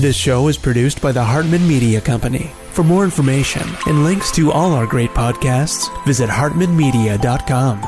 This show is produced by the Hartman Media Company. For more information and links to all our great podcasts, visit hartmanmedia.com.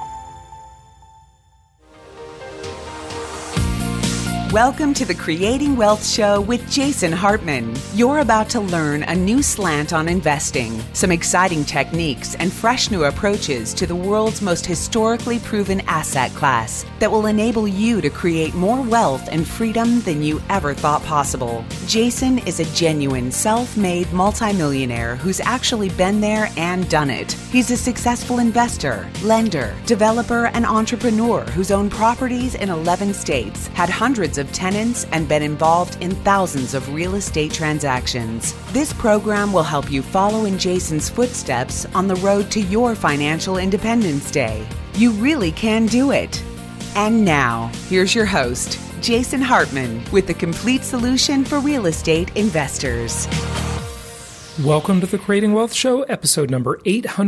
Welcome to the Creating Wealth Show with Jason Hartman. You're about to learn a new slant on investing, some exciting techniques, and fresh new approaches to the world's most historically proven asset class that will enable you to create more wealth and freedom than you ever thought possible. Jason is a genuine self-made multimillionaire who's actually been there and done it. He's a successful investor, lender, developer, and entrepreneur who's owned properties in 11 states, had hundreds of tenants, and been involved in thousands of real estate transactions. This program will help you follow in Jason's footsteps on the road to your financial independence day. You really can do it. And now, here's your host, Jason Hartman, with the complete solution for real estate investors. Welcome to the Creating Wealth Show, episode number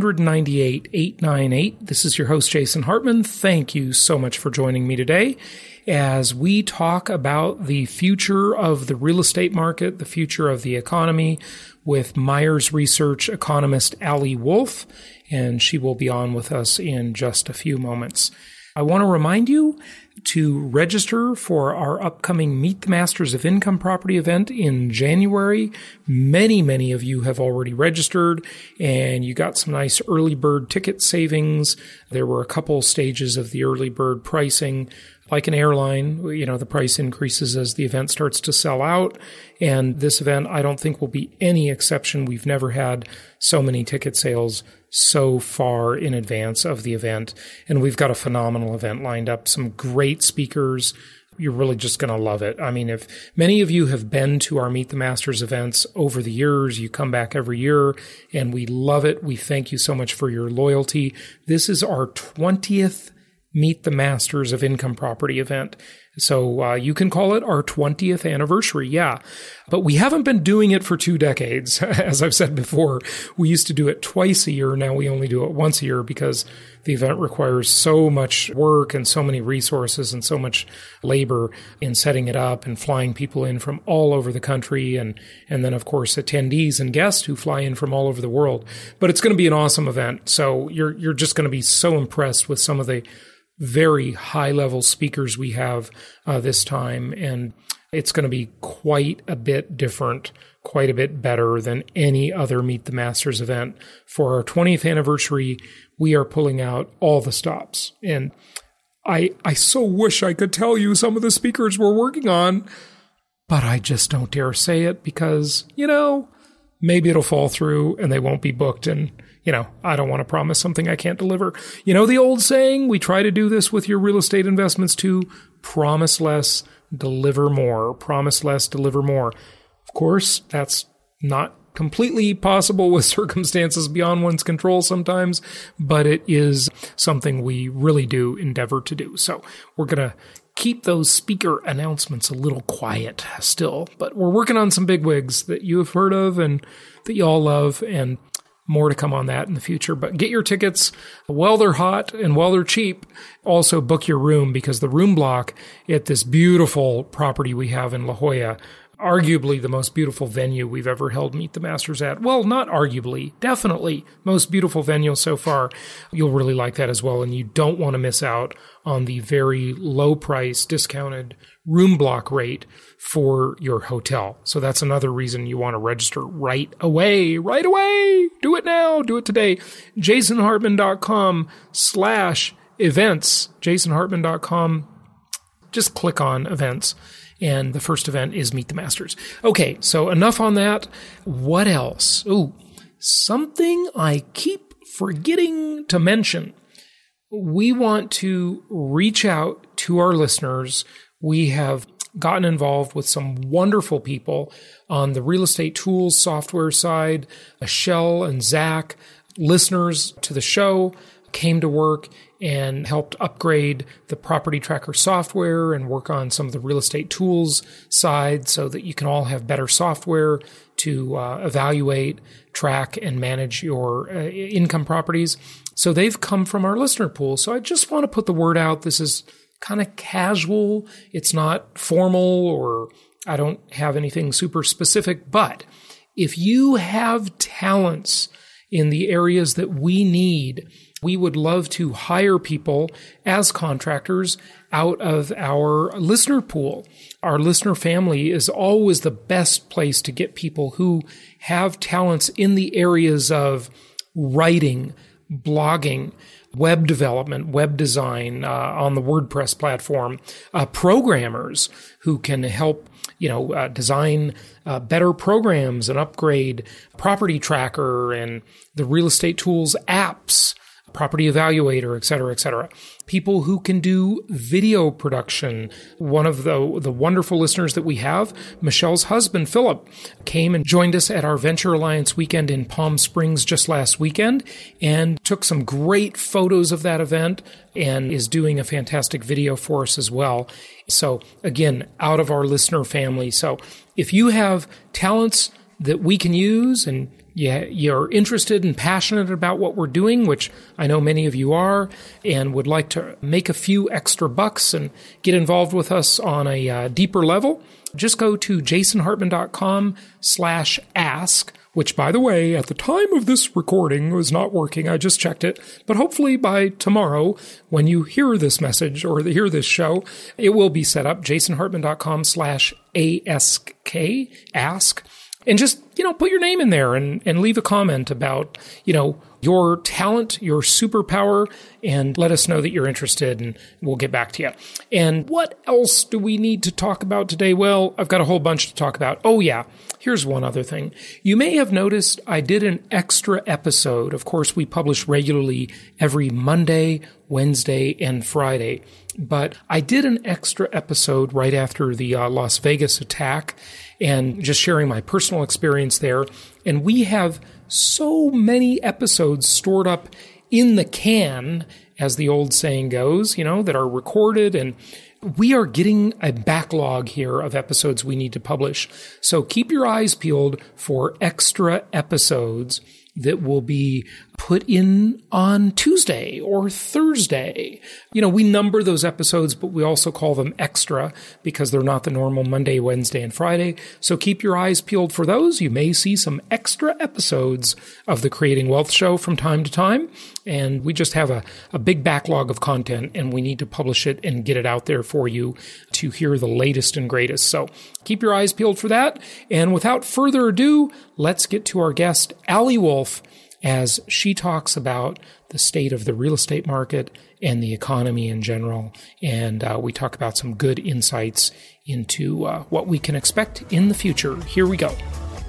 898. This is your host, Jason Hartman. Thank you so much for joining me today as we talk about the future of the real estate market, the future of the economy, with Myers Research economist Ali Wolf, and she will be on with us in just a few moments. I want to remind you to register for our upcoming Meet the Masters of Income Property event in January. Many of you have already registered, and you got some nice early bird ticket savings. There were a couple stages of the early bird pricing. Like an airline, the price increases as the event starts to sell out. And this event, I don't think, will be any exception. We've never had so many ticket sales so far in advance of the event. And we've got a phenomenal event lined up, some great speakers. You're really just going to love it. I mean, if many of you have been to our Meet the Masters events over the years, you come back every year, and we love it. We thank you so much for your loyalty. This is our 20th Meet the Masters of Income Property event. So you can call it our 20th anniversary, yeah. But we haven't been doing it for 2 decades. As I've said before, we used to do it twice a year. Now we only do it once a year because the event requires so much work and so many resources and so much labor in setting it up and flying people in from all over the country and then, of course, attendees and guests who fly in from all over the world. But it's going to be an awesome event. So you're just going to be so impressed with some of the very high-level speakers we have this time, and it's going to be quite a bit different, quite a bit better than any other Meet the Masters event. For our 20th anniversary, we are pulling out all the stops, and I so wish I could tell you some of the speakers we're working on, but I just don't dare say it because, maybe it'll fall through and they won't be booked, and I don't want to promise something I can't deliver. The old saying, we try to do this with your real estate investments too. Promise less, deliver more. Promise less, deliver more. Of course, that's not completely possible with circumstances beyond one's control sometimes, but it is something we really do endeavor to do. So we're going to keep those speaker announcements a little quiet still, but we're working on some bigwigs that you have heard of and that you all love, and more to come on that in the future. But get your tickets while they're hot and while they're cheap. Also book your room, because the room block at this beautiful property we have in La Jolla, arguably the most beautiful venue we've ever held Meet the Masters at. Well, not arguably, definitely most beautiful venue so far. You'll really like that as well, and you don't want to miss out on the very low price discounted room block rate for your hotel. So that's another reason you want to register right away. Do it now. Do it today. jasonhartman.com/events. jasonhartman.com. Just click on events. And the first event is Meet the Masters. Okay, so enough on that. What else? Ooh, something I keep forgetting to mention. We want to reach out to our listeners. We have gotten involved with some wonderful people on the real estate tools software side. Michelle and Zach, listeners to the show, came to work and helped upgrade the Property Tracker software and work on some of the real estate tools side so that you can all have better software to evaluate, track, and manage your income properties. So they've come from our listener pool. So I just want to put the word out. This is kind of casual. It's not formal or I don't have anything super specific, but if you have talents in the areas that we need, we would love to hire people as contractors out of our listener pool. Our listener family is always the best place to get people who have talents in the areas of writing, blogging, web development, web design on the WordPress platform, programmers who can help design better programs and upgrade Property Tracker and the Real Estate Tools apps, Property Evaluator, et cetera, et cetera. People who can do video production. One of the wonderful listeners that we have, Michelle's husband, Philip, came and joined us at our Venture Alliance weekend in Palm Springs just last weekend and took some great photos of that event and is doing a fantastic video for us as well. So again, out of our listener family. So if you have talents that we can use and you're interested and passionate about what we're doing, which I know many of you are, and would like to make a few extra bucks and get involved with us on a deeper level, just go to jasonhartman.com/ask, which, by the way, at the time of this recording was not working. I just checked it. But hopefully by tomorrow, when you hear this message or hear this show, it will be set up, jasonhartman.com/ask. And just, put your name in there and leave a comment about, your talent, your superpower, and let us know that you're interested, and we'll get back to you. And what else do we need to talk about today? Well, I've got a whole bunch to talk about. Oh, yeah. Here's one other thing. You may have noticed I did an extra episode. Of course, we publish regularly every Monday, Wednesday, and Friday. But I did an extra episode right after the Las Vegas attack and just sharing my personal experience there. And we have so many episodes stored up in the can, as the old saying goes, that are recorded, and we are getting a backlog here of episodes we need to publish. So keep your eyes peeled for extra episodes that will be put in on Tuesday or Thursday. We number those episodes, but we also call them extra because they're not the normal Monday, Wednesday, and Friday. So keep your eyes peeled for those. You may see some extra episodes of the Creating Wealth Show from time to time. And we just have a big backlog of content, and we need to publish it and get it out there for you to hear the latest and greatest. So keep your eyes peeled for that. And without further ado, let's get to our guest, Allie Wolf, as she talks about the state of the real estate market and the economy in general. And we talk about some good insights into what we can expect in the future. Here we go.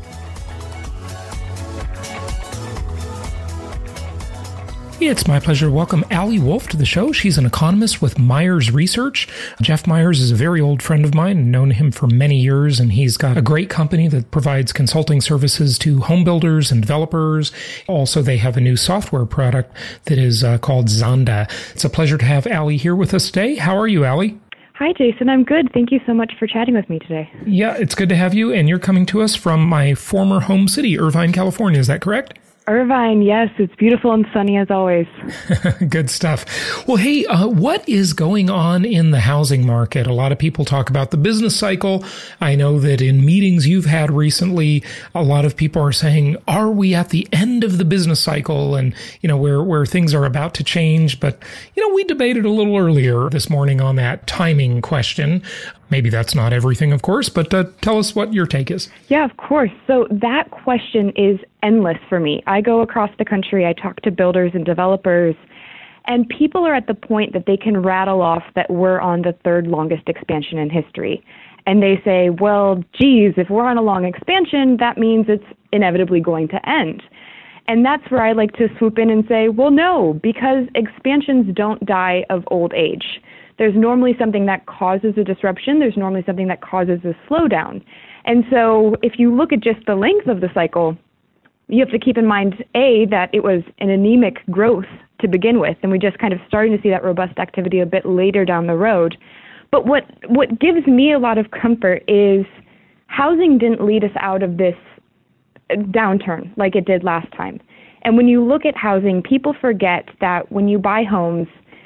It's my pleasure to welcome Allie Wolf to the show. She's an economist with Myers Research. Jeff Myers is a very old friend of mine. I've known him for many years, and he's got a great company that provides consulting services to home builders and developers. Also, they have a new software product that is called Zonda. It's a pleasure to have Allie here with us today. How are you, Allie? Hi, Jason. I'm good. Thank you so much for chatting with me today. Yeah, it's good to have you, and you're coming to us from my former home city, Irvine, California. Is that correct? Irvine, yes. It's beautiful and sunny as always. Good stuff. Well, hey, what is going on in the housing market? A lot of people talk about the business cycle. I know that in meetings you've had recently, a lot of people are saying, are we at the end of the business cycle? And, where things are about to change. But, we debated a little earlier this morning on that timing question. Maybe that's not everything, of course, but tell us what your take is. Yeah, of course. So that question is endless for me. I go across the country, I talk to builders and developers, and people are at the point that they can rattle off that we're on the third longest expansion in history. And they say, well, geez, if we're on a long expansion, that means it's inevitably going to end. And that's where I like to swoop in and say, well, no, because expansions don't die of old age. There's normally something that causes a disruption. There's normally something that causes a slowdown. And so if you look at just the length of the cycle, you have to keep in mind, A, that it was an anemic growth to begin with, and we just kind of starting to see that robust activity a bit later down the road. But what gives me a lot of comfort is housing didn't lead us out of this downturn like it did last time. And when you look at housing, people forget that when you buy homes,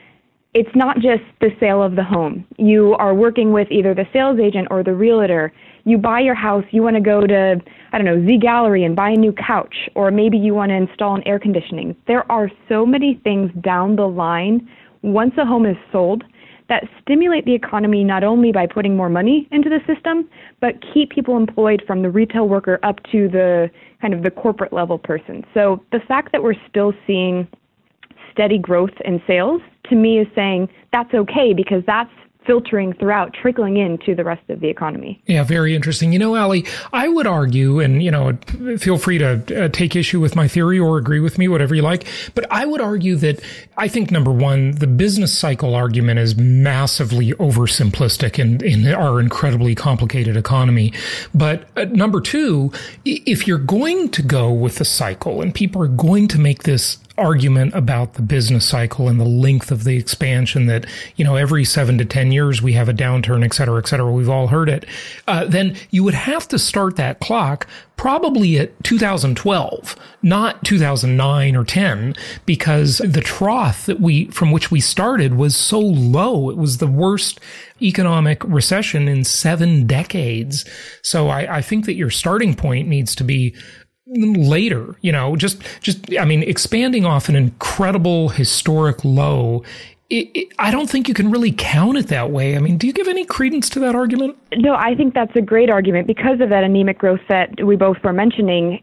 it's not just the sale of the home. You are working with either the sales agent or the realtor. You buy your house, you want to go to, Z Gallery and buy a new couch, or maybe you want to install an air conditioning. There are so many things down the line once a home is sold that stimulate the economy not only by putting more money into the system, but keep people employed from the retail worker up to the kind of the corporate level person. So the fact that we're still seeing steady growth in sales, to me, is saying that's okay, because that's filtering throughout, trickling into the rest of the economy. Yeah, very interesting. Allie, I would argue, and, feel free to take issue with my theory or agree with me, whatever you like. But I would argue that I think, number one, the business cycle argument is massively oversimplistic in our incredibly complicated economy. But number two, if you're going to go with the cycle and people are going to make this argument about the business cycle and the length of the expansion that, every 7 to 10 years we have a downturn, et cetera, we've all heard it, then you would have to start that clock probably at 2012, not 2009 or 10, because the trough from which we started was so low. It was the worst economic recession in 7 decades. So I think that your starting point needs to be later, expanding off an incredible historic low. I don't think you can really count it that way. Do you give any credence to that argument? No, I think that's a great argument because of that anemic growth that we both were mentioning.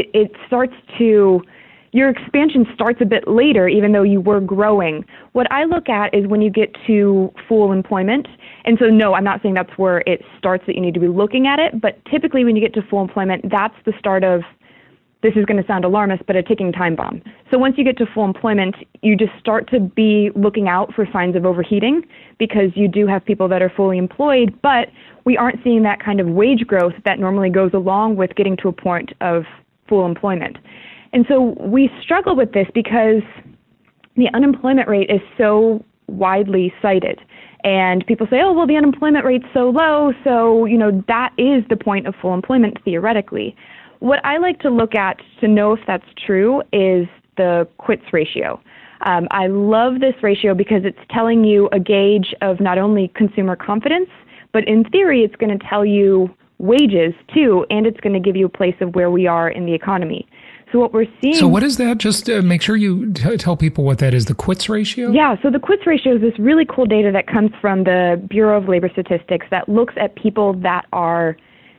Your expansion starts a bit later, even though you were growing. What I look at is when you get to full employment. And so, no, I'm not saying that's where it starts that you need to be looking at it. But typically when you get to full employment, that's the start of, this is going to sound alarmist, but a ticking time bomb. So once you get to full employment, you just start to be looking out for signs of overheating, because you do have people that are fully employed, but we aren't seeing that kind of wage growth that normally goes along with getting to a point of full employment. And so we struggle with this because the unemployment rate is so widely cited. And people say, oh, well, the unemployment rate's so low, so, that is the point of full employment theoretically. What I like to look at to know if that's true is the quits ratio. I love this ratio because it's telling you a gauge of not only consumer confidence, but in theory, it's going to tell you wages too, and it's going to give you a place of where we are in the economy. So what we're seeing... So what is that? Just make sure you tell people what that is, the quits ratio? Yeah, so the quits ratio is this really cool data that comes from the Bureau of Labor Statistics that looks at people that are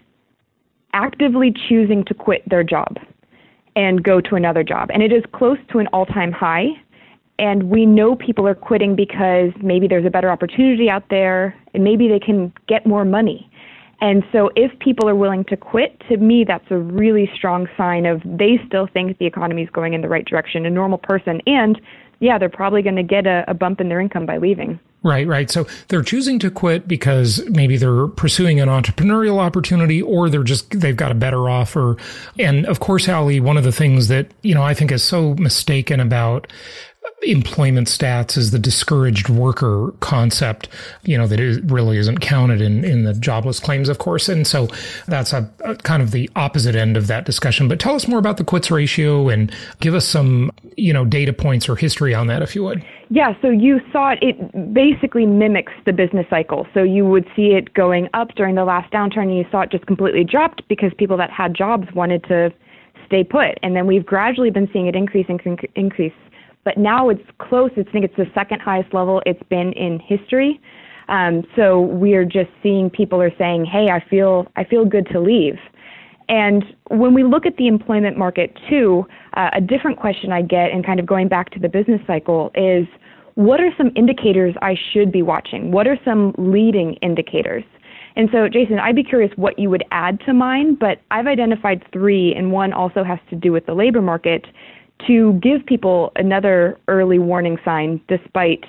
actively choosing to quit their job and go to another job. And it is close to an all-time high. And we know people are quitting because maybe there's a better opportunity out there and maybe they can get more money. And so if people are willing to quit, to me, that's a really strong sign of they still think the economy is going in the right direction, a normal person. And yeah, they're probably going to get a bump in their income by leaving. Right. So they're choosing to quit because maybe they're pursuing an entrepreneurial opportunity or they've got a better offer. And of course, Allie, one of the things that, I think is so mistaken about employment stats is the discouraged worker concept, that really isn't counted in the jobless claims, of course. And so that's a kind of the opposite end of that discussion. But tell us more about the quits ratio and give us some, data points or history on that, if you would. Yeah, so you saw it basically mimics the business cycle. So you would see it going up during the last downturn, and you saw it just completely dropped because people that had jobs wanted to stay put. And then we've gradually been seeing it increase. But now it's close. I think it's the second highest level it's been in history. So we're just seeing people are saying, hey, I feel good to leave. And when we look at the employment market too, a different question I get, and kind of going back to the business cycle, is what are some indicators I should be watching? What are some leading indicators? And so, Jason, I'd be curious what you would add to mine, but I've identified 3, and one also has to do with the labor market, to give people another early warning sign despite,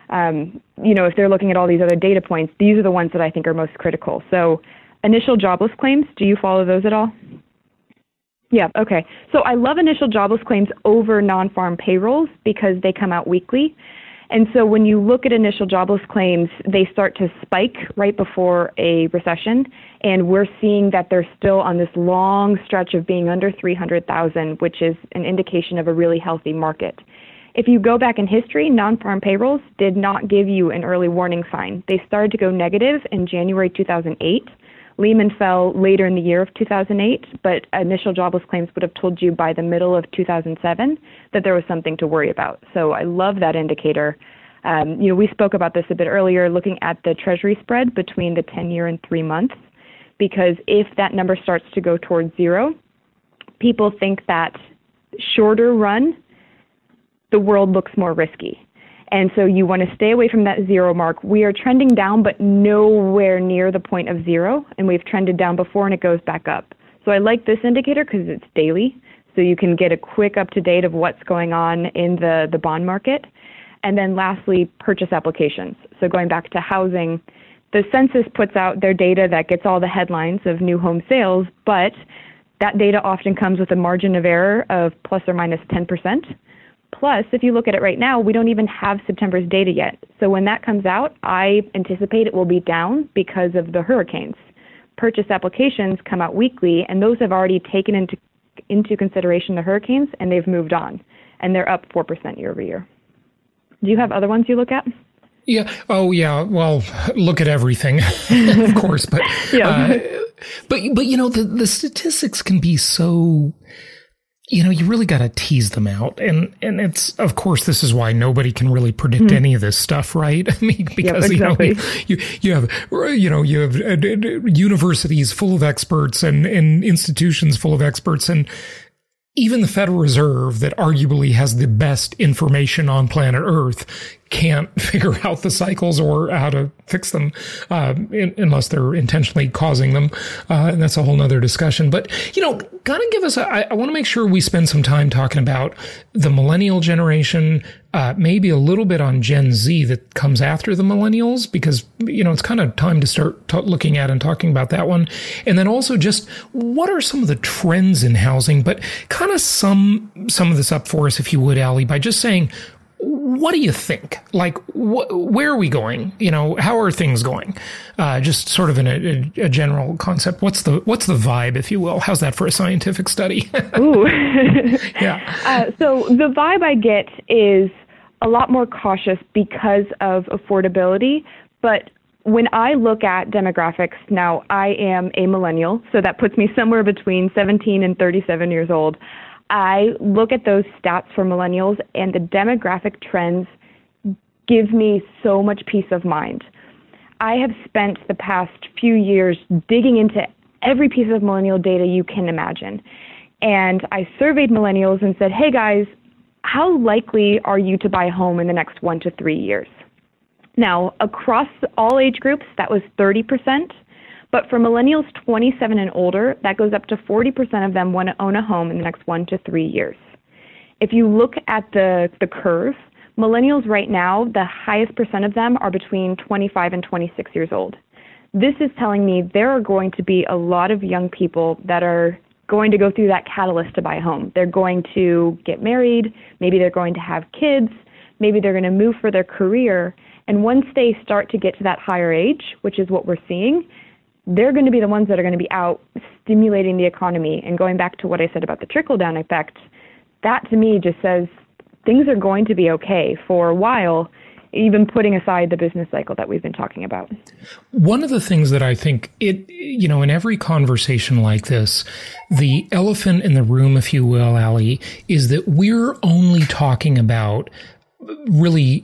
if they're looking at all these other data points, these are the ones that I think are most critical. So initial jobless claims, do you follow those at all? Yeah, okay. So I love initial jobless claims over non-farm payrolls because they come out weekly. And so when you look at initial jobless claims, they start to spike right before a recession. And we're seeing that they're still on this long stretch of being under 300,000, which is an indication of a really healthy market. If you go back in history, non-farm payrolls did not give you an early warning sign. They started to go negative in January 2008. Lehman fell later in the year of 2008, but initial jobless claims would have told you by the middle of 2007 that there was something to worry about. So I love that indicator. We spoke about this a bit earlier, looking at the Treasury spread between the 10-year and 3 months, because if that number starts to go towards zero, people think that shorter run, the world looks more risky. And so you want to stay away from that zero mark. We are trending down, but nowhere near the point of zero. And we've trended down before and it goes back up. So I like this indicator because it's daily. So you can get a quick up-to-date of what's going on in the bond market. And then lastly, purchase applications. So going back to housing, the census puts out their data that gets all the headlines of new home sales, but that data often comes with a margin of error of plus or minus 10%. Plus, if you look at it right now, we don't even have September's data yet. So when that comes out, I anticipate it will be down because of the hurricanes. Purchase applications come out weekly, and those have already taken into consideration the hurricanes, and they've moved on. And they're up 4% year over year. Do you have other ones you look at? Yeah. Oh, yeah. Well, look at everything, of course. But, but the statistics can be so... you really got to tease them out. And it's, of course, this is why nobody can really predict any of this stuff, right? I mean, because, exactly. you have universities full of experts and institutions full of experts, and even the Federal Reserve, that arguably has the best information on planet Earth, can't figure out the cycles or how to fix them, unless they're intentionally causing them. And that's a whole nother discussion. But, kind of give us I want to make sure we spend some time talking about the millennial generation, maybe a little bit on Gen Z that comes after the millennials, because, it's kind of time to start looking at and talking about that one. And then also just what are some of the trends in housing, but kind of sum some of this up for us, if you would, Allie, by just saying, what do you think? Like, where are we going? How are things going? Just sort of in a general concept. What's the vibe, if you will? How's that for a scientific study? Ooh. Yeah. So the vibe I get is a lot more cautious because of affordability. But when I look at demographics, now I am a millennial, so that puts me somewhere between 17 and 37 years old. I look at those stats for millennials, and the demographic trends give me so much peace of mind. I have spent the past few years digging into every piece of millennial data you can imagine. And I surveyed millennials and said, hey guys, how likely are you to buy a home in the next 1 to 3 years? Now, across all age groups, that was 30%. But for millennials 27 and older, that goes up to 40% of them want to own a home in the next 1 to 3 years. If you look at the curve, millennials right now, the highest percent of them are between 25 and 26 years old. This is telling me there are going to be a lot of young people that are going to go through that catalyst to buy a home. They're going to get married, maybe they're going to have kids, maybe they're going to move for their career. And once they start to get to that higher age, which is what we're seeing, they're going to be the ones that are going to be out stimulating the economy. And going back to what I said about the trickle-down effect, that to me just says things are going to be okay for a while, even putting aside the business cycle that we've been talking about. One of the things that I think in every conversation like this, the elephant in the room, if you will, Allie, is that we're only talking about really,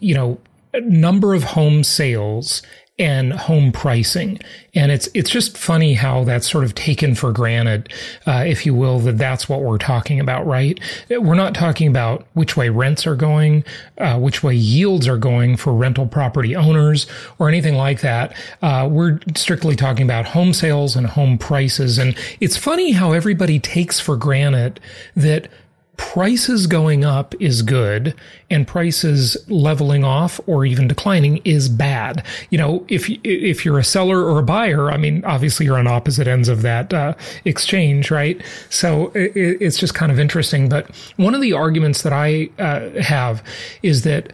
number of home sales and home pricing. And it's just funny how that's sort of taken for granted, if you will, that's what we're talking about, right? We're not talking about which way rents are going, which way yields are going for rental property owners or anything like that. We're strictly talking about home sales and home prices. And it's funny how everybody takes for granted that prices going up is good and prices leveling off or even declining is bad. If you're a seller or a buyer, I mean, obviously you're on opposite ends of that exchange, right? So it's just kind of interesting. But one of the arguments that I have is that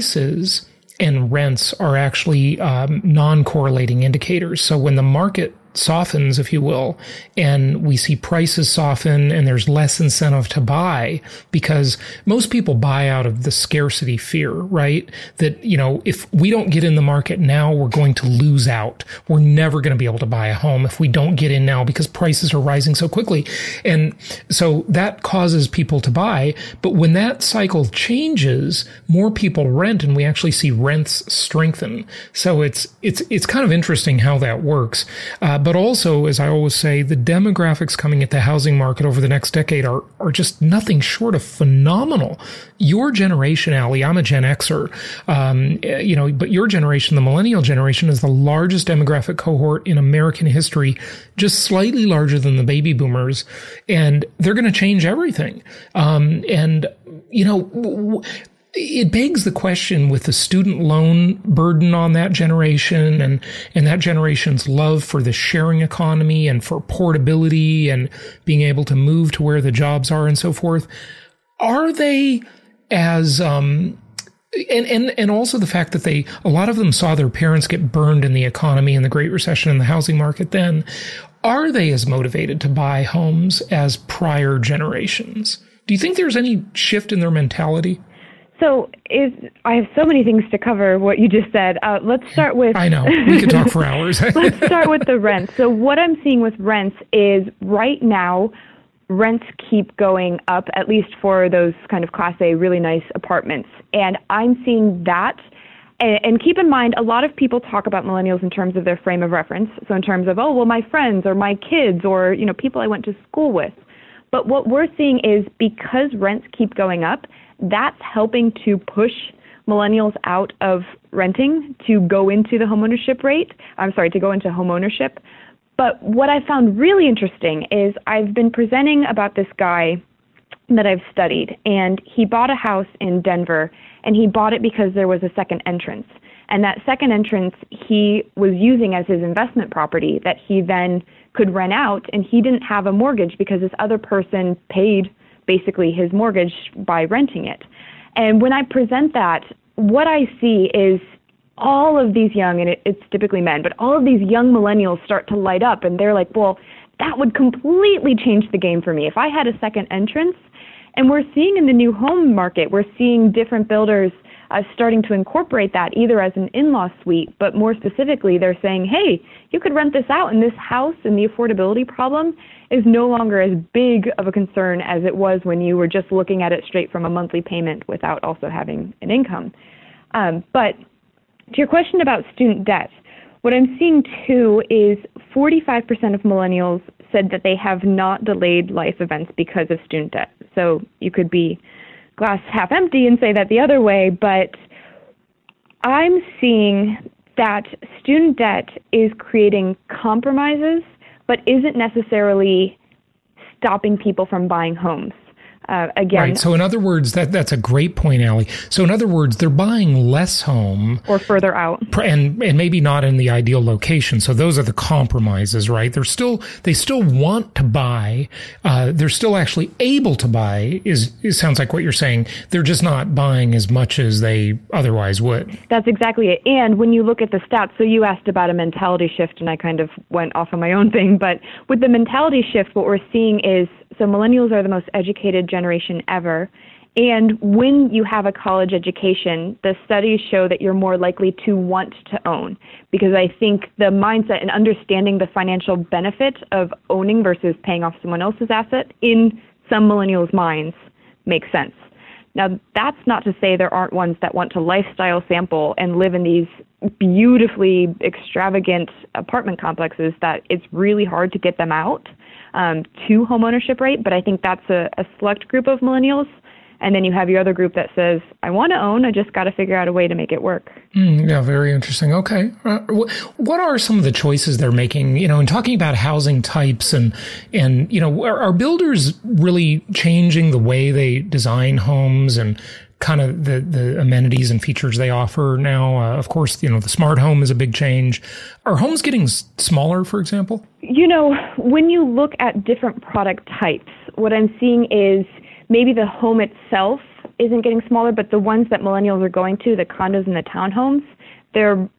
prices and rents are actually non-correlating indicators. So when the market softens, if you will, and we see prices soften and there's less incentive to buy, because most people buy out of the scarcity fear, right? That, if we don't get in the market now, we're going to lose out. We're never going to be able to buy a home if we don't get in now because prices are rising so quickly. And so that causes people to buy. But when that cycle changes, more people rent and we actually see rents strengthen. So it's kind of interesting how that works. But also, as I always say, the demographics coming at the housing market over the next decade are just nothing short of phenomenal. Your generation, Allie, I'm a Gen Xer, but your generation, the millennial generation, is the largest demographic cohort in American history, just slightly larger than the baby boomers, and they're going to change everything. It begs the question with the student loan burden on that generation and that generation's love for the sharing economy and for portability and being able to move to where the jobs are and so forth. Are they as, and also the fact that a lot of them saw their parents get burned in the economy and the Great Recession and the housing market then, are they as motivated to buy homes as prior generations? Do you think there's any shift in their mentality? So I have so many things to cover what you just said. Let's start with... I know. We could talk for hours. Let's start with the rents. So what I'm seeing with rents is right now, rents keep going up, at least for those kind of Class A, really nice apartments. And I'm seeing that. And keep in mind, a lot of people talk about millennials in terms of their frame of reference. So in terms of, my friends or my kids or, people I went to school with. But what we're seeing is because rents keep going up, that's helping to push millennials out of renting to go into the homeownership to go into homeownership. But what I found really interesting is I've been presenting about this guy that I've studied, and he bought a house in Denver, and he bought it because there was a second entrance. And that second entrance he was using as his investment property that he then could rent out, and he didn't have a mortgage because this other person paid basically his mortgage by renting it. And when I present that, what I see is all of these young, and it's typically men, but all of these young millennials start to light up, and they're like, well, that would completely change the game for me if I had a second entrance. And we're seeing in the new home market, we're seeing different builders starting to incorporate that either as an in-law suite, but more specifically, they're saying, hey, you could rent this out, and this house and the affordability problem is no longer as big of a concern as it was when you were just looking at it straight from a monthly payment without also having an income. But to your question about student debt, what I'm seeing too is 45% of millennials said that they have not delayed life events because of student debt. So you could be glass half empty and say that the other way, but I'm seeing that student debt is creating compromises, but isn't necessarily stopping people from buying homes. Again, right. So in other words, that's a great point, Allie. So in other words, they're buying less home or further out, and maybe not in the ideal location. So those are the compromises, right? They still want to buy. They're still actually able to buy. It sounds like what you're saying. They're just not buying as much as they otherwise would. That's exactly it. And when you look at the stats, so you asked about a mentality shift, and I kind of went off on my own thing. But with the mentality shift, what we're seeing is, so millennials are the most educated generation ever. And when you have a college education, the studies show that you're more likely to want to own, because I think the mindset and understanding the financial benefit of owning versus paying off someone else's asset in some millennials' minds makes sense. Now, that's not to say there aren't ones that want to lifestyle sample and live in these beautifully extravagant apartment complexes that it's really hard to get them out to homeownership rate, but I think that's a select group of millennials. And then you have your other group that says, I want to own, I just got to figure out a way to make it work. Yeah, very interesting. Okay. What are some of the choices they're making, in talking about housing types and are builders really changing the way they design homes and kind of the amenities and features they offer now? Of course, the smart home is a big change. Are homes getting smaller, for example? When you look at different product types, what I'm seeing is maybe the home itself isn't getting smaller, but the ones that millennials are going to, the condos and the townhomes,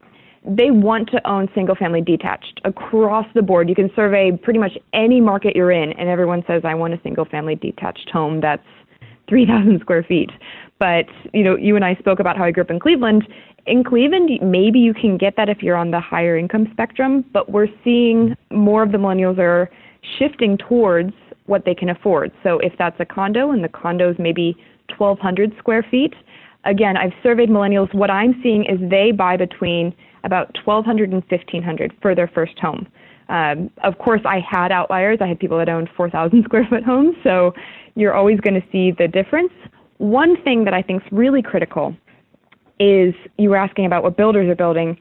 they want to own single-family detached across the board. You can survey pretty much any market you're in, and everyone says, I want a single-family detached home that's 3,000 square feet. But, you and I spoke about how I grew up in Cleveland. In Cleveland, maybe you can get that if you're on the higher income spectrum, but we're seeing more of the millennials are shifting towards what they can afford. So if that's a condo, and the condo is maybe 1,200 square feet, again, I've surveyed millennials. What I'm seeing is they buy between about 1,200 and 1,500 for their first home. Of course, I had outliers. I had people that owned 4,000 square foot homes, so you're always going to see the difference. One thing that I think is really critical is, you were asking about what builders are building.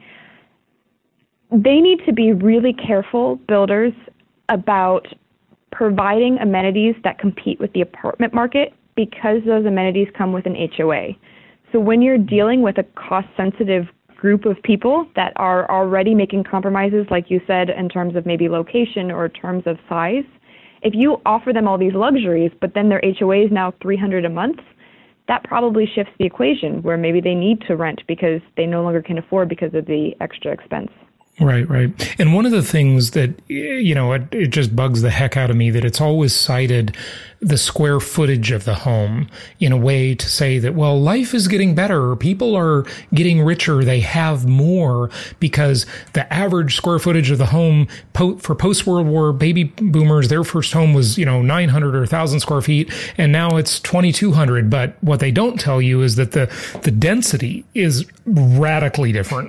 They need to be really careful, builders, about providing amenities that compete with the apartment market, because those amenities come with an HOA. So when you're dealing with a cost-sensitive group of people that are already making compromises, like you said, in terms of maybe location or terms of size, if you offer them all these luxuries, but then their HOA is now $300 a month, that probably shifts the equation, where maybe they need to rent because they no longer can afford because of the extra expense. Right, right. And one of the things that, it just bugs the heck out of me, that it's always cited the square footage of the home in a way to say that, well, life is getting better. People are getting richer. They have more because the average square footage of the home for post-World War baby boomers, their first home was, 900 or 1,000 square feet, and now it's 2,200. But what they don't tell you is that the density is radically different.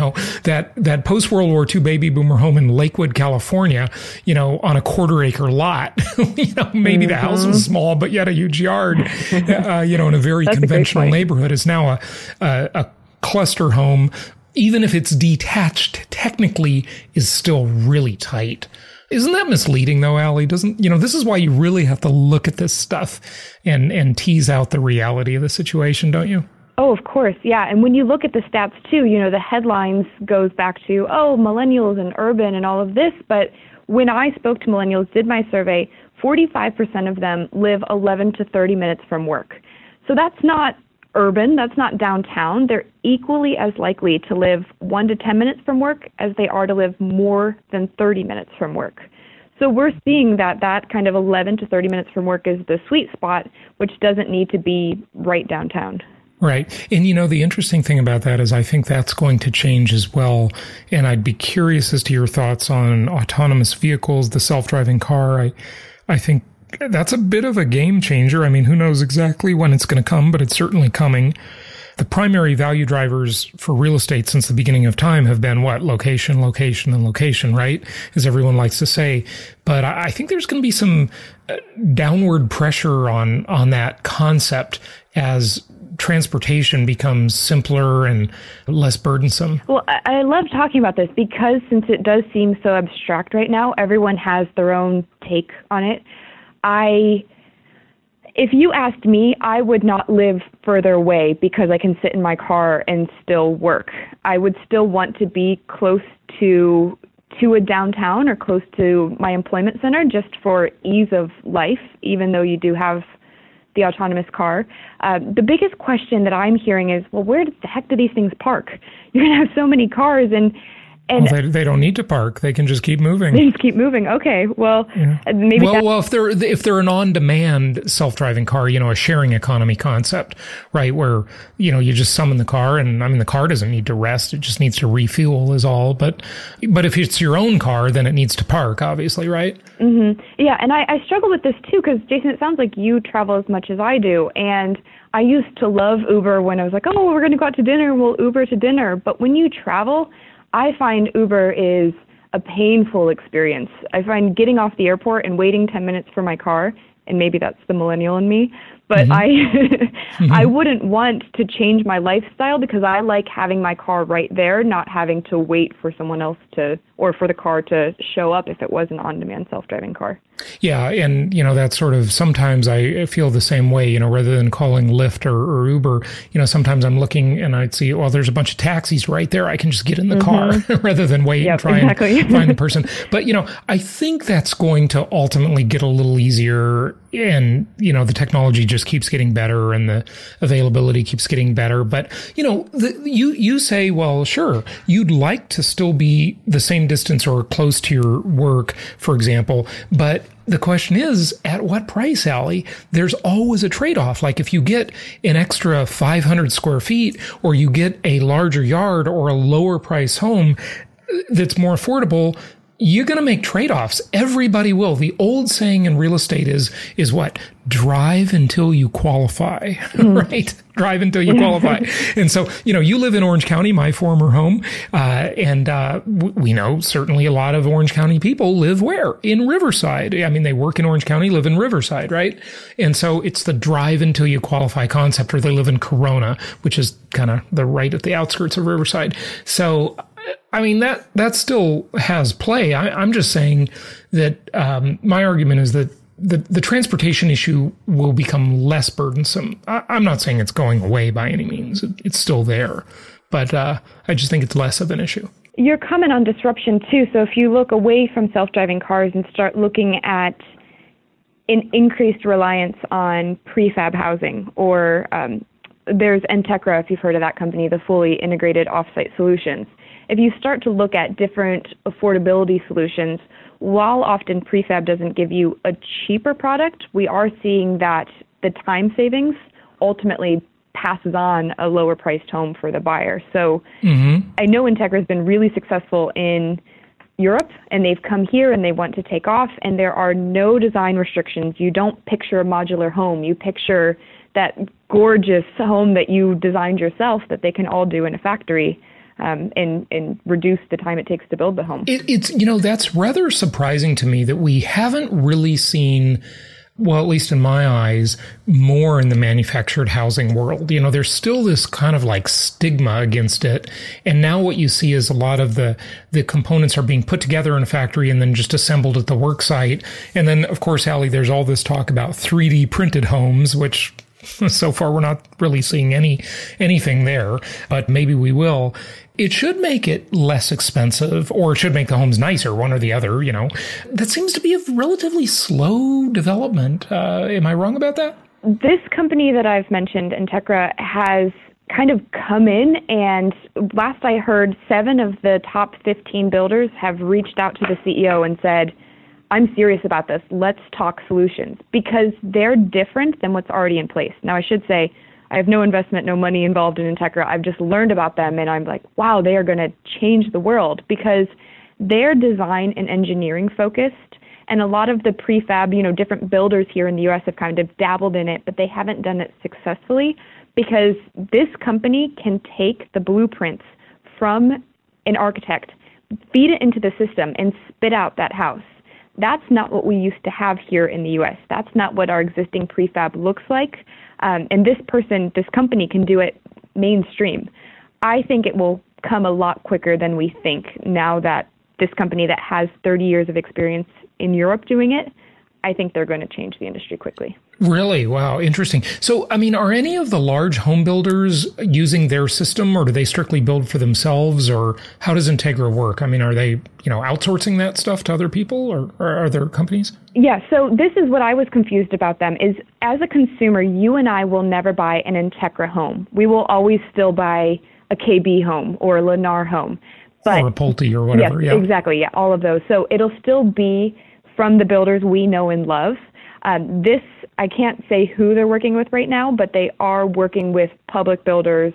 That post-World War II baby boomer home in Lakewood, California, on a 1/4 acre lot, maybe the house was small, but yet a huge yard, in a very conventional neighborhood, is now a cluster home. Even if it's detached, technically is still really tight. Isn't that misleading though, Allie? This is why you really have to look at this stuff and tease out the reality of the situation, don't you? Oh, of course. Yeah. And when you look at the stats too, the headlines goes back to, millennials and urban and all of this. But when I spoke to millennials, did my survey, 45% of them live 11 to 30 minutes from work. So that's not urban. That's not downtown. They're equally as likely to live 1 to 10 minutes from work as they are to live more than 30 minutes from work. So we're seeing that kind of 11 to 30 minutes from work is the sweet spot, which doesn't need to be right downtown. Right. And, the interesting thing about that is I think that's going to change as well. And I'd be curious as to your thoughts on autonomous vehicles, the self-driving car. I think that's a bit of a game changer. I mean, who knows exactly when it's going to come, but it's certainly coming. The primary value drivers for real estate since the beginning of time have been what? Location, location, and location, right? As everyone likes to say. But I think there's going to be some downward pressure on that concept as transportation becomes simpler and less burdensome. Well, I love talking about this because since it does seem so abstract right now, everyone has their own take on it. If you asked me, I would not live further away because I can sit in my car and still work. I would still want to be close to a downtown or close to my employment center just for ease of life, even though you do have the autonomous car. The biggest question that I'm hearing is, well, where the heck do these things park? You're going to have so many cars and they don't need to park. They can just keep moving. They just keep moving. Okay. Well, yeah. Maybe. Well, if they're an on-demand self-driving car, a sharing economy concept, right? Where, you just summon the car and the car doesn't need to rest. It just needs to refuel is all. But if it's your own car, then it needs to park, obviously, right? Mm-hmm. Yeah. And I struggle with this too, because Jason, it sounds like you travel as much as I do. And I used to love Uber when I was like, oh, we're going to go out to dinner. We'll Uber to dinner. But when you travel, I find Uber is a painful experience. I find getting off the airport and waiting 10 minutes for my car, and maybe that's the millennial in me, but I wouldn't want to change my lifestyle because I like having my car right there, not having to wait for someone else or for the car to show up if it was an on-demand self-driving car. Yeah, and, that's sort of, sometimes I feel the same way, rather than calling Lyft or Uber, sometimes I'm looking and I'd see, well, there's a bunch of taxis right there. I can just get in the car rather than wait and try and find the person. But, I think that's going to ultimately get a little easier and, the technology just just keeps getting better and the availability keeps getting better. But, you say, well, sure, you'd like to still be the same distance or close to your work, for example, but the question is, at what price, Allie? There's always a trade-off. Like if you get an extra 500 square feet or you get a larger yard or a lower price home that's more affordable, you're going to make trade-offs. Everybody will. The old saying in real estate is what? Drive until you qualify, right? Drive until you qualify. And so, you live in Orange County, my former home, and we know certainly a lot of Orange County people live where? In Riverside. I mean, they work in Orange County, live in Riverside, right? And so it's the drive until you qualify concept, or they live in Corona, which is kind of the right at the outskirts of Riverside. So, I mean, that still has play. I'm just saying that my argument is that the transportation issue will become less burdensome. I'm not saying it's going away by any means. It's still there. But I just think it's less of an issue. Your comment on disruption, too. So if you look away from self-driving cars and start looking at an increased reliance on prefab housing, or there's Entekra, if you've heard of that company, the fully integrated offsite solutions. If you start to look at different affordability solutions, while often prefab doesn't give you a cheaper product, we are seeing that the time savings ultimately passes on a lower priced home for the buyer. So I know Entekra has been really successful in Europe, and they've come here and they want to take off, and there are no design restrictions. You don't picture a modular home. You picture that gorgeous home that you designed yourself that they can all do in a factory. And reduce the time it takes to build the home. It's that's rather surprising to me that we haven't really seen, well, at least in my eyes, more in the manufactured housing world. There's still this kind of like stigma against it. And now what you see is a lot of the components are being put together in a factory and then just assembled at the work site. And then, of course, Allie, there's all this talk about 3D printed homes, which so far we're not really seeing anything there, but maybe we will. It should make it less expensive, or it should make the homes nicer, one or the other, That seems to be a relatively slow development. Am I wrong about that? This company that I've mentioned, Entekra, has kind of come in, and last I heard, 7 of the top 15 builders have reached out to the CEO and said, I'm serious about this. Let's talk solutions, because they're different than what's already in place. Now, I should say, I have no investment, no money involved in Entekra. I've just learned about them, and I'm like, wow, they are going to change the world, because they're design and engineering focused. And a lot of the prefab, different builders here in the U.S. have kind of dabbled in it, but they haven't done it successfully, because this company can take the blueprints from an architect, feed it into the system, and spit out that house. That's not what we used to have here in the U.S. That's not what our existing prefab looks like. And this company can do it mainstream. I think it will come a lot quicker than we think now that this company that has 30 years of experience in Europe doing it, I think they're going to change the industry quickly. Really? Wow. Interesting. So, I mean, are any of the large home builders using their system, or do they strictly build for themselves, or how does Entekra work? I mean, are they, outsourcing that stuff to other people, or are there companies? Yeah. So this is what I was confused about them is, as a consumer, you and I will never buy an Entekra home. We will always still buy a KB home or a Lennar home. But, or a Pulte or whatever. Yes, exactly. Yeah. All of those. So it'll still be from the builders we know and love. This, I can't say who they're working with right now, but they are working with public builders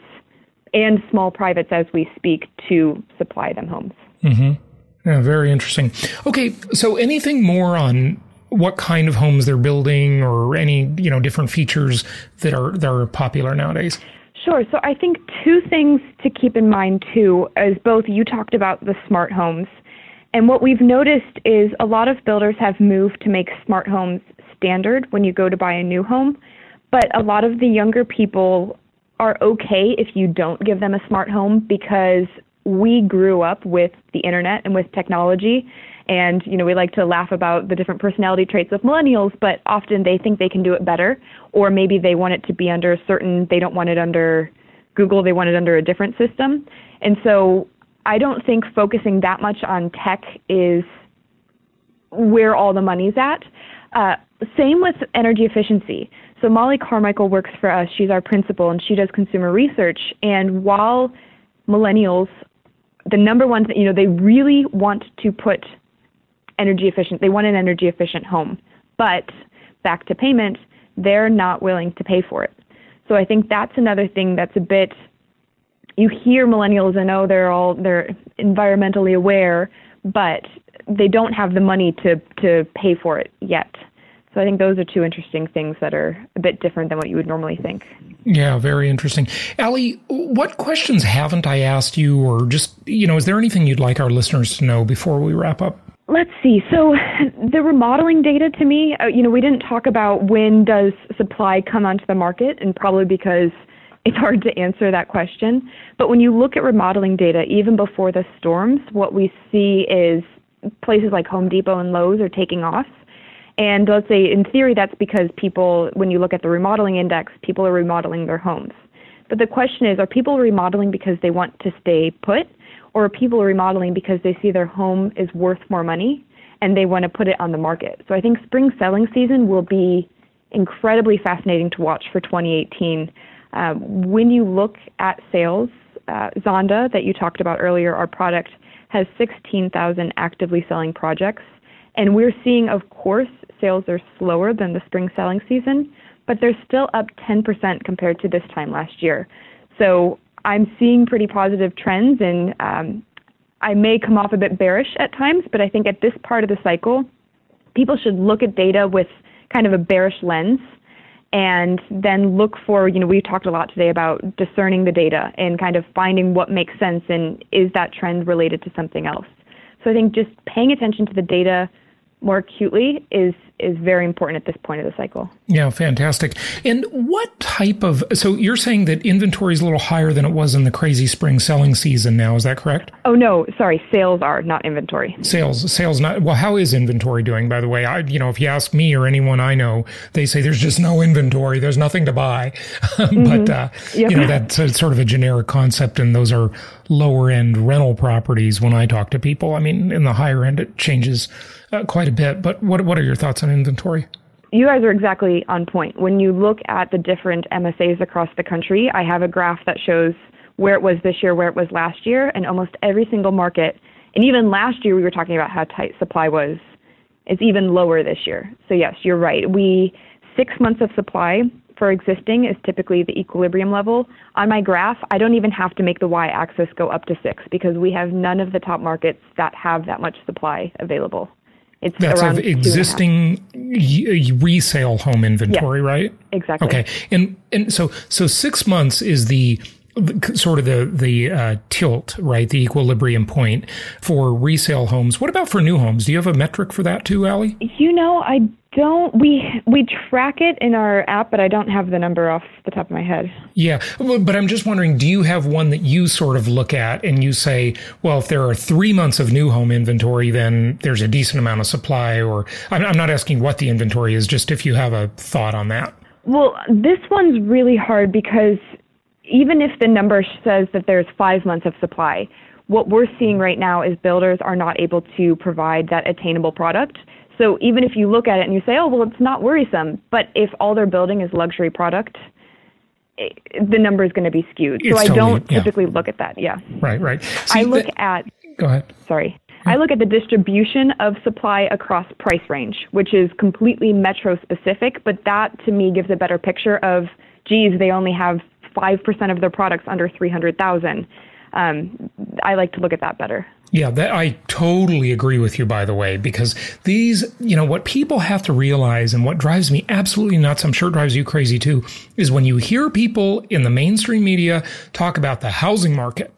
and small privates as we speak to supply them homes. Mm-hmm. Yeah, very interesting. Okay, so anything more on what kind of homes they're building, or any different features that are popular nowadays? Sure. So I think 2 things to keep in mind too, as both you talked about the smart homes. And what we've noticed is a lot of builders have moved to make smart homes standard when you go to buy a new home. But a lot of the younger people are okay if you don't give them a smart home, because we grew up with the internet and with technology. And, we like to laugh about the different personality traits of millennials, but often they think they can do it better. Or maybe they want it to be under they don't want it under Google, they want it under a different system. And so I don't think focusing that much on tech is where all the money's at. Same with energy efficiency. So Molly Carmichael works for us. She's our principal, and she does consumer research. And while millennials, the number one thing, they really want to put they want an energy efficient home. But back to payment, they're not willing to pay for it. So I think that's another thing that's a bit, you hear millennials and they're environmentally aware, but they don't have the money to pay for it yet. So I think those are two interesting things that are a bit different than what you would normally think. Yeah, very interesting. Allie, what questions haven't I asked you, or just, is there anything you'd like our listeners to know before we wrap up? Let's see. So the remodeling data to me, we didn't talk about when does supply come onto the market, and probably because it's hard to answer that question. But when you look at remodeling data, even before the storms, what we see is places like Home Depot and Lowe's are taking off. And let's say, in theory, that's because people, when you look at the remodeling index, people are remodeling their homes. But the question is, are people remodeling because they want to stay put, or are people remodeling because they see their home is worth more money and they want to put it on the market? So I think spring selling season will be incredibly fascinating to watch for 2018. When you look at sales, Zonda, that you talked about earlier, our product, has 16,000 actively selling projects. And we're seeing, of course, sales are slower than the spring selling season, but they're still up 10% compared to this time last year. So I'm seeing pretty positive trends, and I may come off a bit bearish at times, but I think at this part of the cycle, people should look at data with kind of a bearish lens and then look for, we talked a lot today about discerning the data and kind of finding what makes sense and is that trend related to something else. So I think just paying attention to the data more acutely is very important at this point of the cycle. Yeah, fantastic. And what type of, so you're saying that inventory is a little higher than it was in the crazy spring selling season now, is that correct? Oh, no, sorry, sales are, not inventory. Sales not, well, how is inventory doing, by the way? If you ask me or anyone I know, they say there's just no inventory, there's nothing to buy. But, that's sort of a generic concept, and those are lower end rental properties when I talk to people. I mean, in the higher end, it changes quite a bit. But what are your thoughts on inventory? You guys are exactly on point. When you look at the different MSAs across the country, I have a graph that shows where it was this year, where it was last year, and almost every single market. And even last year, we were talking about how tight supply was. It's even lower this year. So yes, you're right. 6 months of supply for existing is typically the equilibrium level. On my graph, I don't even have to make the y-axis go up to 6 because we have none of the top markets that have that much supply available. That's around of existing resale home inventory, right? Exactly. Okay, and so 6 months is the sort of the tilt, right? The equilibrium point for resale homes. What about for new homes? Do you have a metric for that too, Allie? I don't. We track it in our app, but I don't have the number off the top of my head. Yeah, but I'm just wondering, do you have one that you sort of look at and you say, well, if there are 3 months of new home inventory, then there's a decent amount of supply? Or I'm not asking what the inventory is, just if you have a thought on that. Well, this one's really hard because even if the number says that there's 5 months of supply, what we're seeing right now is builders are not able to provide that attainable product. So even if you look at it and you say, oh, well, it's not worrisome, but if all they're building is luxury product, the number is going to be skewed. So I don't typically look at that. Yeah. Right. See, Go ahead. Sorry. I look at the distribution of supply across price range, which is completely metro specific, but that to me gives a better picture of, geez, they only have 5% of their products under 300,000. I like to look at that better. Yeah, I totally agree with you, by the way, because these, what people have to realize and what drives me absolutely nuts, I'm sure it drives you crazy too, is when you hear people in the mainstream media talk about the housing market.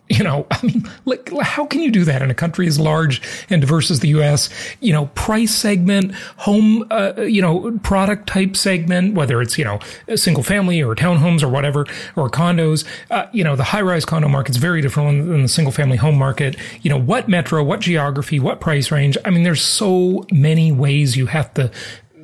How can you do that in a country as large and diverse as the U.S.? Price segment, home, product type segment, whether it's, a single family or townhomes or whatever, or condos, the high-rise condo market's very different than the single family home market. What metro, what geography, what price range? I mean, there's so many ways you have to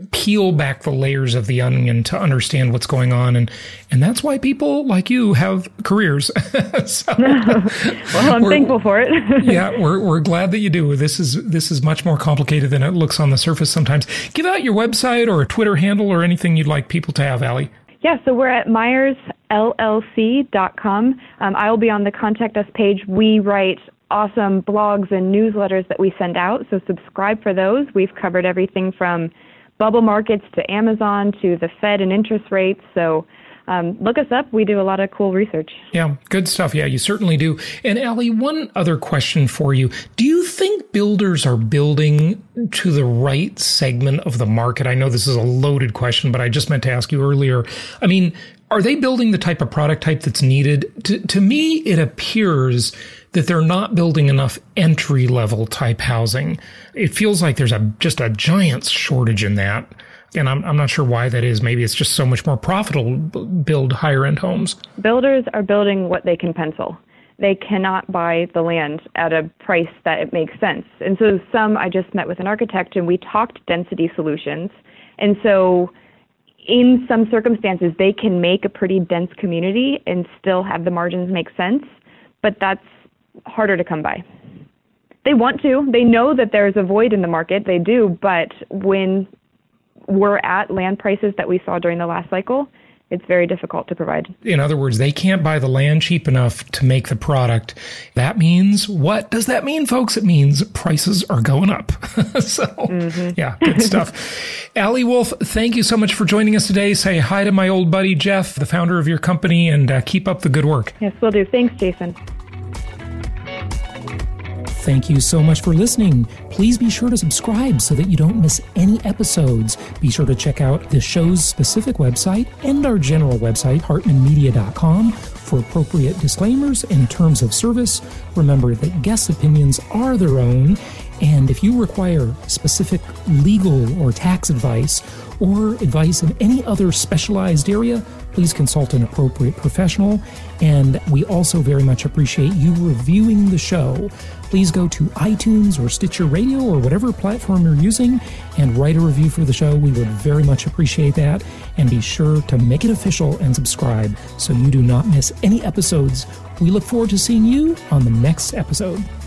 peel back the layers of the onion to understand what's going on. And that's why people like you have careers. So, well, I'm thankful for it. Yeah, we're glad that you do. This is much more complicated than it looks on the surface sometimes. Give out your website or a Twitter handle or anything you'd like people to have, Allie. Yeah, so we're at MyersLLC.com. I'll be on the Contact Us page. We write awesome blogs and newsletters that we send out, so subscribe for those. We've covered everything from bubble markets to Amazon to the Fed and interest rates, so look us up. We do a lot of cool research. Yeah, good stuff. Yeah, you certainly do. And Allie, one other question for you. Do you think builders are building to the right segment of the market? I know this is a loaded question, but I just meant to ask you earlier. I mean, are they building the type of product type that's needed? To me, it appears that they're not building enough entry-level type housing. It feels like there's just a giant shortage in that. And I'm not sure why that is. Maybe it's just so much more profitable to build higher-end homes. Builders are building what they can pencil. They cannot buy the land at a price that it makes sense. And so I just met with an architect and we talked density solutions. And so in some circumstances, they can make a pretty dense community and still have the margins make sense. But that's harder to come by. They want to. They know that there's a void in the market. They do. But when we're at land prices that we saw during the last cycle, it's very difficult to provide. In other words, they can't buy the land cheap enough to make the product. That means, what does that mean, folks? It means prices are going up. Yeah, good stuff. Allie Wolf, thank you so much for joining us today. Say hi to my old buddy, Jeff, the founder of your company, and keep up the good work. Yes, will do. Thanks, Jason. Thank you so much for listening. Please be sure to subscribe so that you don't miss any episodes. Be sure to check out the show's specific website and our general website, hartmanmedia.com, for appropriate disclaimers and terms of service. Remember that guest opinions are their own, and if you require specific legal or tax advice or advice in any other specialized area, please consult an appropriate professional. And we also very much appreciate you reviewing the show. Please go to iTunes or Stitcher Radio or whatever platform you're using and write a review for the show. We would very much appreciate that. And be sure to make it official and subscribe so you do not miss any episodes. We look forward to seeing you on the next episode.